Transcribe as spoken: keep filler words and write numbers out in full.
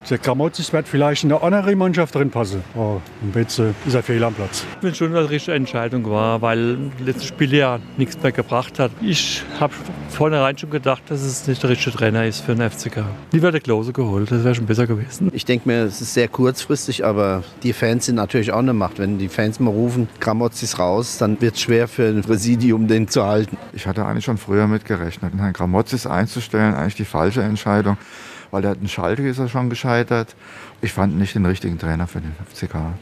Der Gramozis wird vielleicht in eine andere Mannschaft drin passen. Aber im Betze ist er fehl am Platz. Ich finde schon, dass es eine richtige Entscheidung war, weil letztes Spiel ja nichts mehr gebracht hat. Ich habe vornherein schon gedacht, dass es nicht der richtige Trainer ist für den F C K. Lieber der Klose geholt, das wäre schon besser gewesen. Ich denke mir, es ist sehr kurzfristig, aber die Fans sind natürlich auch eine Macht. Wenn die Fans mal rufen, Gramozis raus, dann wird es schwer für ein Präsidium, den zu halten. Ich hatte eigentlich schon früher mitgerechnet, Herrn Gramozis einzustellen, eigentlich die falsche Entscheidung. Weil er hat in Schalke ist er schon gescheitert. Ich fand nicht den richtigen Trainer für den F C K.